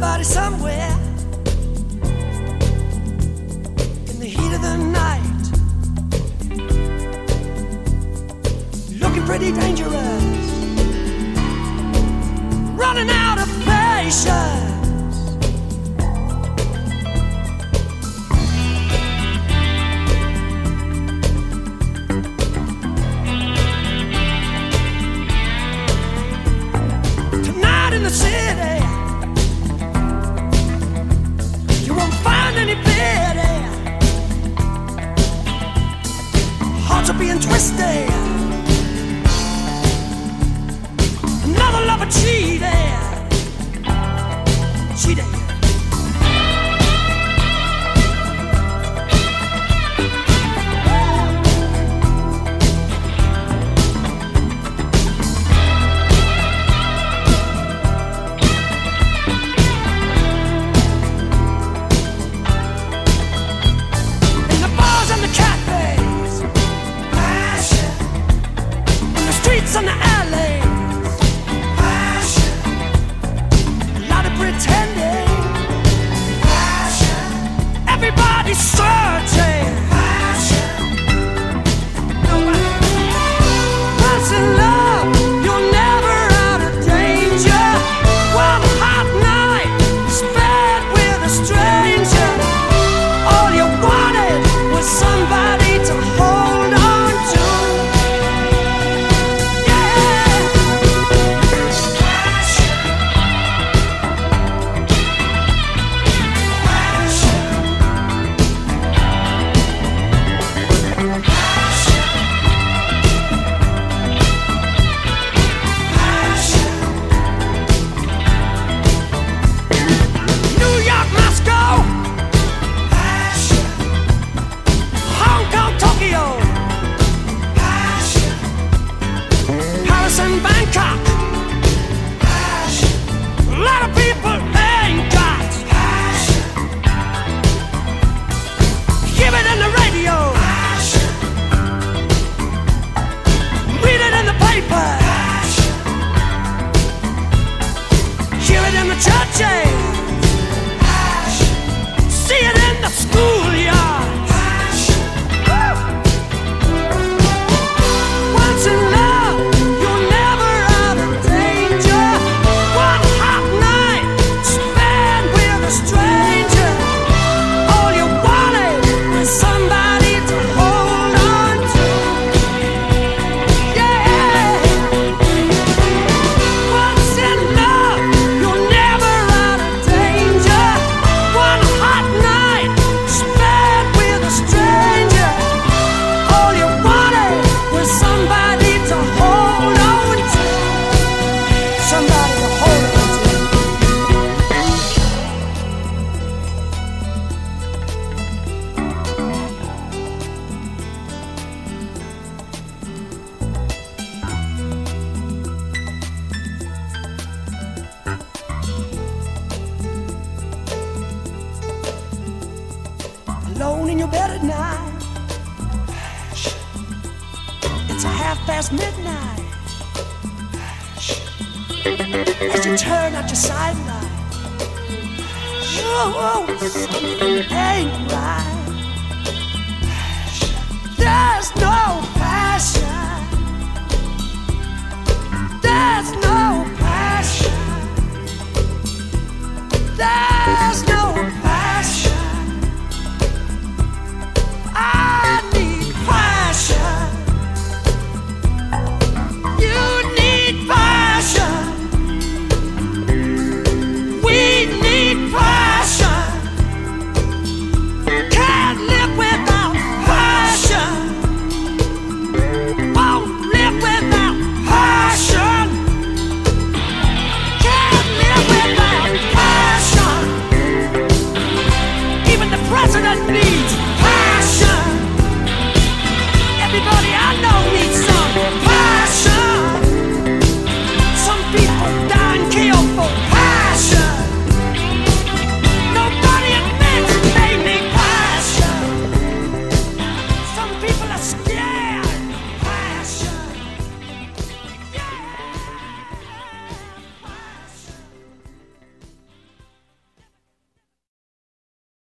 somebody somewhere in the heat of the night, looking pretty dangerous, running out of patience. Tonight in the city, you won't find any pity. Hearts are being twisted, another lover cheated. On the alleys, passion. A lot of pretending, passion. Everybody's searching, passion. Once in love, you're never out of danger. One hot night spent with a stranger. All you wanted was somebody to hold on to. Bangkok, passion. A lot of people ain't got passion. Hear it in the radio, passion. Read it in the paper, passion. Hear it in the churches, passion. See it in the schoolyard, passion. Once in love, alone in your bed at night, it's midnight. As you turn out your sidelight, something ain't right.